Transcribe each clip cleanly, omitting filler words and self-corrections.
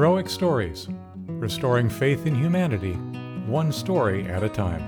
Heroic Stories, restoring faith in humanity, one story at a time.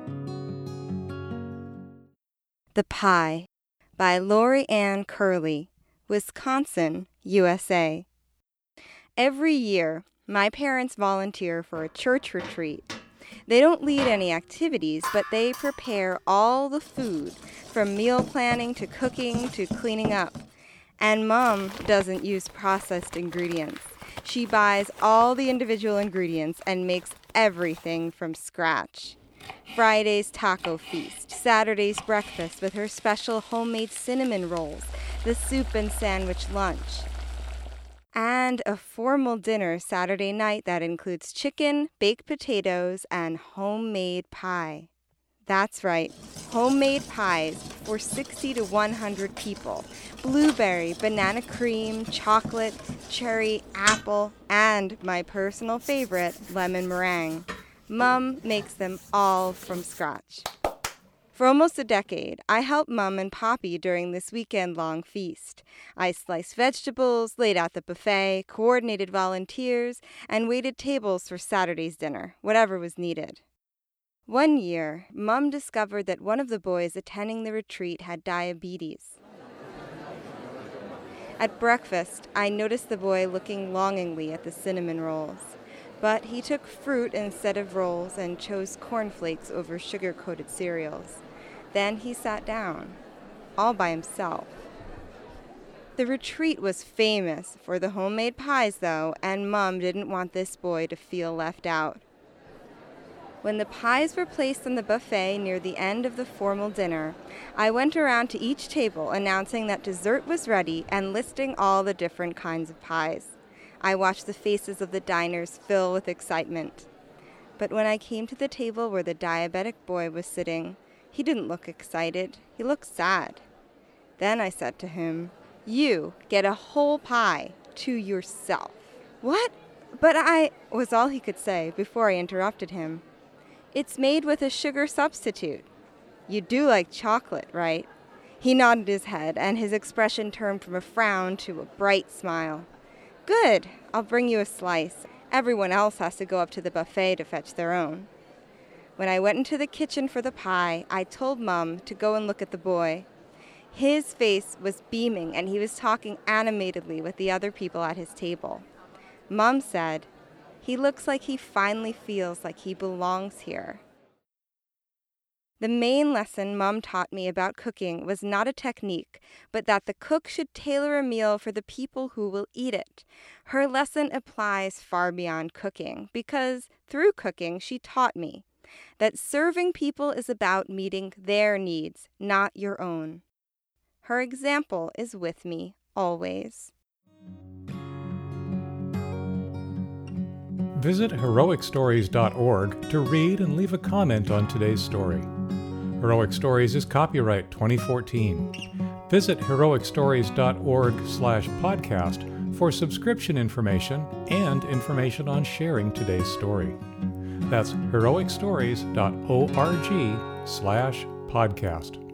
The Pie by Lori Ann Curley, Wisconsin, USA. Every year, my parents volunteer for a church retreat. They don't lead any activities, but they prepare all the food, from meal planning to cooking to cleaning up. And Mom doesn't use processed ingredients. She buys all the individual ingredients and makes everything from scratch. Friday's taco feast, Saturday's breakfast with her special homemade cinnamon rolls, the soup and sandwich lunch, and a formal dinner Saturday night that includes chicken, baked potatoes, and homemade pie. That's right, homemade pies for 60 to 100 people. Blueberry, banana cream, chocolate, cherry, apple, and my personal favorite, lemon meringue. Mom makes them all from scratch. For almost a decade, I helped Mom and Poppy during this weekend-long feast. I sliced vegetables, laid out the buffet, coordinated volunteers, and waited tables for Saturday's dinner, whatever was needed. One year, Mom discovered that one of the boys attending the retreat had diabetes. At breakfast, I noticed the boy looking longingly at the cinnamon rolls. But he took fruit instead of rolls and chose cornflakes over sugar-coated cereals. Then he sat down, all by himself. The retreat was famous for the homemade pies, though, and Mom didn't want this boy to feel left out. When the pies were placed on the buffet near the end of the formal dinner, I went around to each table announcing that dessert was ready and listing all the different kinds of pies. I watched the faces of the diners fill with excitement. But when I came to the table where the diabetic boy was sitting, he didn't look excited. He looked sad. Then I said to him, "You get a whole pie to yourself." "What? But I," was all he could say before I interrupted him. "It's made with a sugar substitute." "You do like chocolate, right?" He nodded his head, and his expression turned from a frown to a bright smile. "Good. I'll bring you a slice. Everyone else has to go up to the buffet to fetch their own." When I went into the kitchen for the pie, I told Mom to go and look at the boy. His face was beaming, and he was talking animatedly with the other people at his table. Mom said, "He looks like he finally feels like he belongs here." The main lesson Mom taught me about cooking was not a technique, but that the cook should tailor a meal for the people who will eat it. Her lesson applies far beyond cooking, because through cooking she taught me that serving people is about meeting their needs, not your own. Her example is with me always. Visit heroicstories.org to read and leave a comment on today's story. Heroic Stories is copyright 2014. Visit heroicstories.org/podcast for subscription information and information on sharing today's story. That's heroicstories.org/podcast.